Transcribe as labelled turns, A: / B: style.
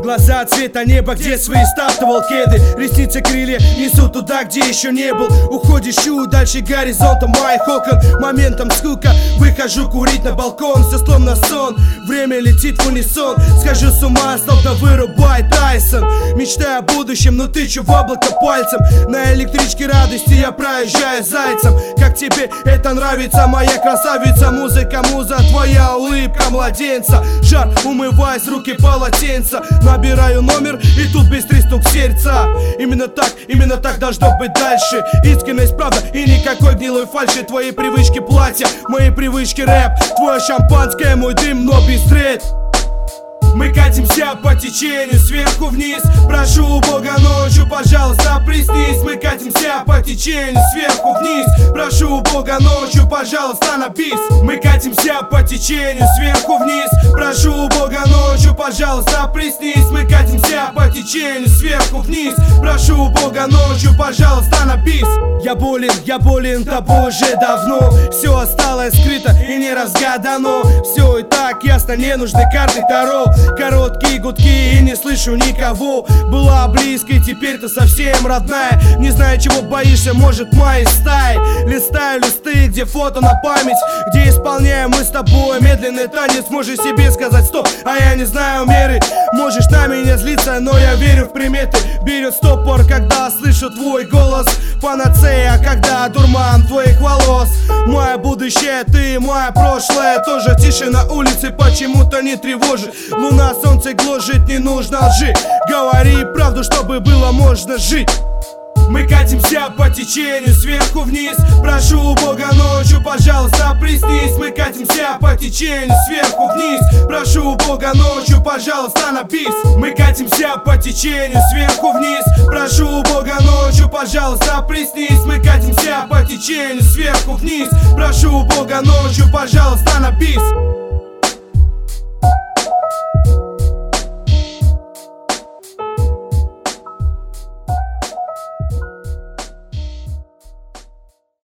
A: Глаза цвета неба, где свои стартовал кеды. Ресницы крылья несут туда, где еще не был. Уходишь чуть дальше горизонта моих окон. Моментом скука, выхожу курить на балкон. Все словно сон, время летит в унисон. Схожу с ума, словно вырубай Тайсон. Мечтаю о будущем, но тычу в облако пальцем. На электричке радости я проезжаю зайцем. Как тебе это нравится, моя красавица? Музыка, муза, твоя улыбка младенца. Жар, умываясь, руки полотенца. Набираю номер, и тут быстрый стук сердца. Именно так должно быть дальше. Искренность, правда и никакой гнилой фальши. Твои привычки платья, мои привычки рэп. Твое шампанское, мой дым, но без трет. Мы катимся по течению сверху вниз. Прошу у Бога ночью, пожалуйста, приснись. Мы катимся по течению сверху вниз. Прошу у Бога ночью, пожалуйста, на бис. Мы катимся по течению сверху вниз. Прошу у Бога ночью, пожалуйста, приснись. Мы катимся по течению сверху вниз. Прошу у Бога ночью, пожалуйста, на бис. Я болен тобой уже давно. Все осталось скрыто и не разгадано. Все и так ясно, не нужны карты Таро. Короткие гудки и не слышу никого. Была близкой, теперь-то совсем родная. Не знаю, чего боишься, может, моей стаи. Листаю листы, где фото на память, где исполняем мы с тобой медленный танец. Можешь себе сказать стоп, а я не знаю меры. Можешь на меня злиться, но я верю в приметы. Берет стопор, когда слышу твой голос. Панацея, когда дурман твоих волос. Мое будущее, ты, мое прошлое тоже. Тише на улице почему-то не тревожит. Луна, солнце гложет, не нужно лжи. Говори правду, чтобы было можно жить. Мы катимся по течению сверху вниз. Прошу у Бога ночью, пожалуйста, приснись. Мы катимся по течению сверху вниз. Прошу у Бога ночью, пожалуйста, на бис. Мы катимся по течению сверху вниз. Прошу у Бога ночью, пожалуйста, приснись. Мы катимся по течению сверху вниз. Прошу у Бога ночью, пожалуйста, на бис.